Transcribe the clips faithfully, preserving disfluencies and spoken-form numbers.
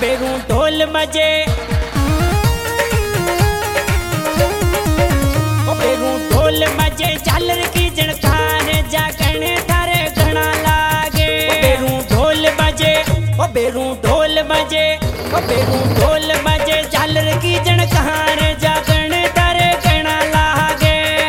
बेरू ढोल बजे ओ बेरू ढोल बजे झालर की झणकार जागण थारे घना लागे ओ बेरू ढोल बजे ओ बेरू ढोल बजे ओ बेरू ढोल बजे झालर की झणकार जागण थारे घना लागे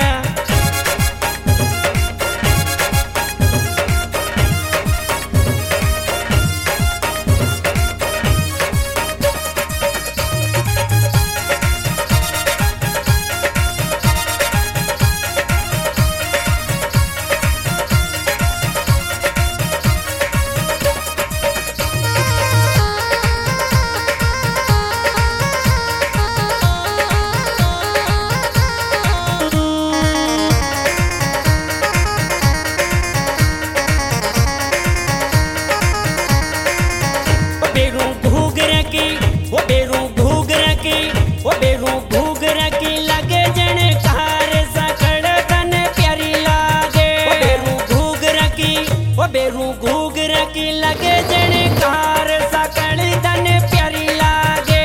बेरू घूगर की लगे जनकार सकल धन प्यारी लागे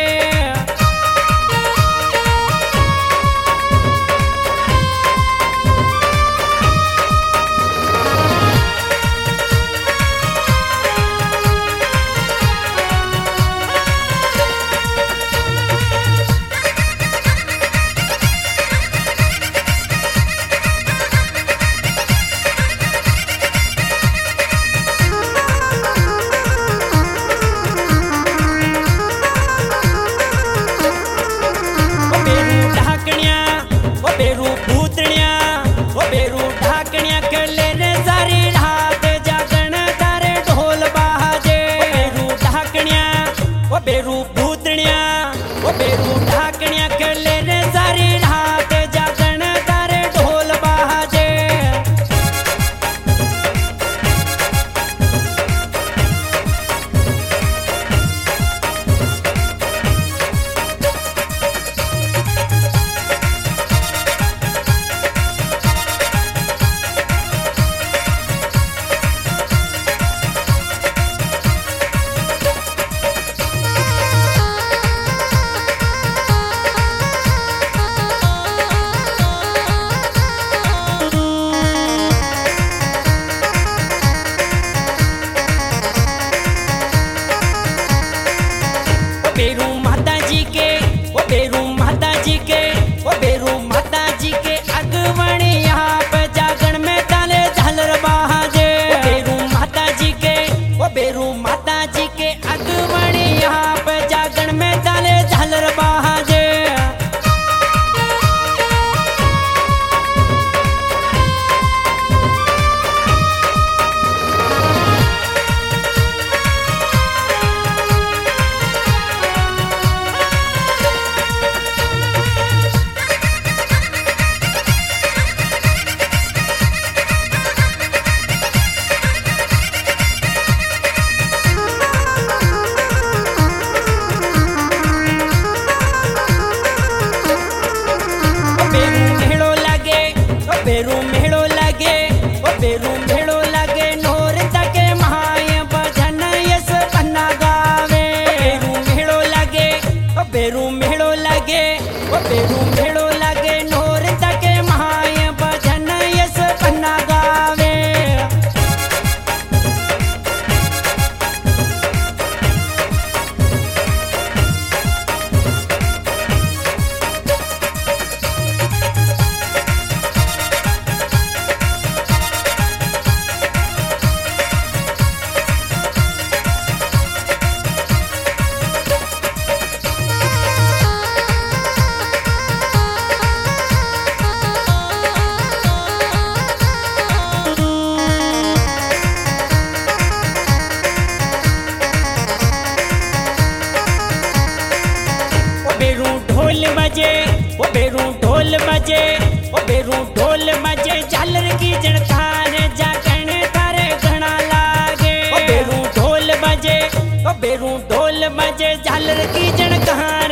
बेरू भूतनिया ओ बेरू ढाकनिया खेले रे सारी रात जागण तारे ढोल बाजे बेरू माता जी के ओ बेरू माता जी के ओ बेरू माता जी के अगवणी यहाँ पे जागण में ताले झालर बाजे ओ बेरू माता जी के ओ बेरू माता जी के अगवणी यहाँ पे जागण में ताले झालर बाजे बेरू मेड़ो लगे ओ बेरू मेड़ो लगे नोर तके महाय भजन यस पन्ना गावे बेरू मेड़ो लगे ओ बेरू मेड़ो लगे ओ बेरू मेड़ो लगे नोर तके महाय भजन यस पन्ना गावे बजे ओ बेरू ढोल बजे ओ बेरू ढोल बजे झालर की झणकार जागण थारे घना लागे ओ बेरू ढोल बजे ओ बेरू ढोल बजे झालर की झणकार